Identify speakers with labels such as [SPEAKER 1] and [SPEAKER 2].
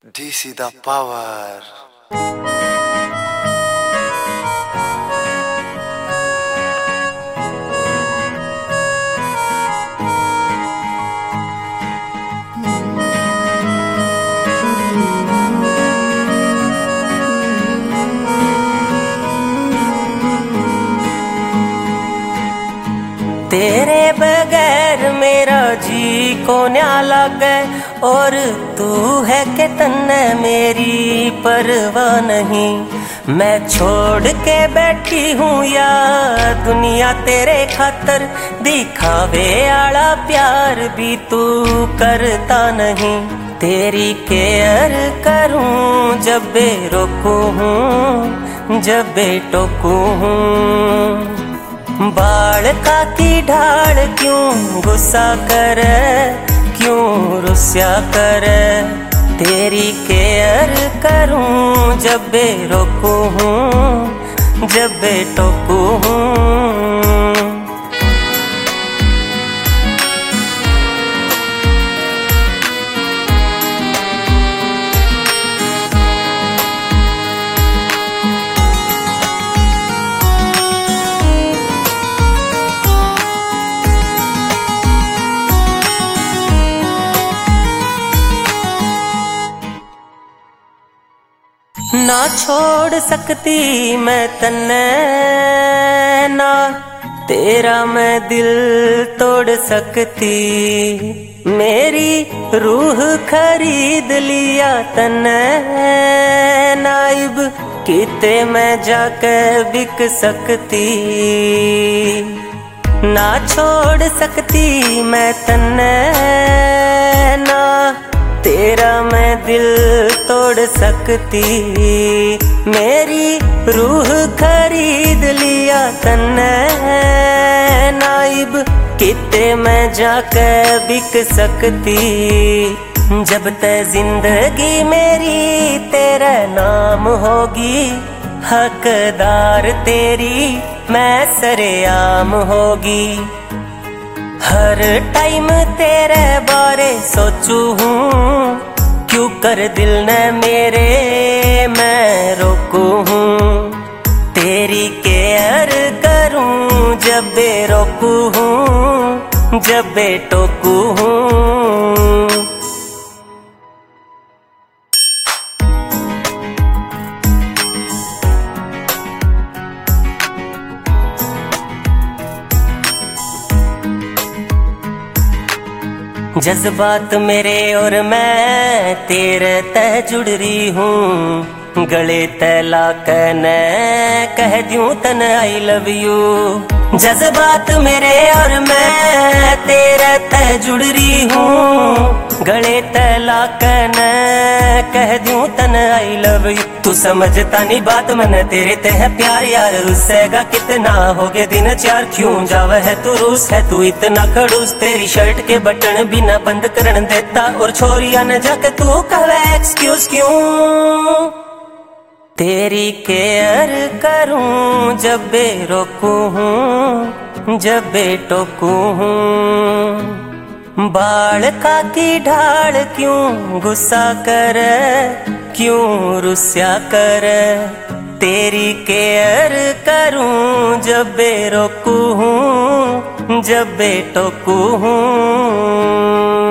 [SPEAKER 1] DC the power.
[SPEAKER 2] तेरे बगैर मेरा जी को न्या लागे और तू है के तन्ने मेरी परवाह नहीं। मैं छोड़ के बैठी हूँ या दुनिया तेरे खातर, दिखावे आला प्यार भी तू करता नहीं। तेरी केयर करूँ जब बे रोकू हूँ, जब बे टोकू हूँ। बाल का की ढाल क्यों गुस्सा करे, क्यों रुस्या करे। तेरी केयर करूं जब बे रोकू हूँ, जब बे टोकू हूँ। ना छोड़ सकती मैं तन्ने, ना तेरा मैं दिल तोड़ सकती। मेरी रूह खरीद लिया तन्ने, नाइब किते मैं जाके बिक सकती। ना छोड़ सकती मैं तन्ने, ना तेरा मैं दिल तोड़ सकती। मेरी रूह खरीद लिया तन्ने, नाइब किते मैं जाके बिक सकती। जब तक जिंदगी मेरी तेरा नाम होगी, हकदार तेरी मैं सरेआम होगी। हर टाइम तेरे बारे सोचू हूँ, क्यों कर दिल ने मेरे मैं रोकू हूँ। तेरी केयर करूँ जब बे रोकू हूँ, जब बे टोकू हूँ। जज्बात मेरे और मैं तेरे तय जुड़ रही हूँ। गले तैला कहने कह दूं तन आई लव यू। जज्बात मेरे और मैं तेरे तय जुड़ रही हूँ। गले तैला कहने कह दूं तन आई लव यू। तू समझता नहीं बात मैंने तेरे ते है प्यार यार। रुसेगा कितना हो गए दिन चार, क्यों जावे है तू रूस है तू इतना खड़ूस। तेरी शर्ट के बटन बिना बंद करन देता, और छोरिया न जाके तू कहे एक्सक्यूज क्यों। तेरी केयर करूं जब बे रोकू हूँ, जब बे टोकू हूँ। बाल का की ढाल क्यों गुस्सा करे, क्यों रुस्या करे। तेरी केयर करूं जब बे रोकू हूँ, जब बे टोकू हूँ।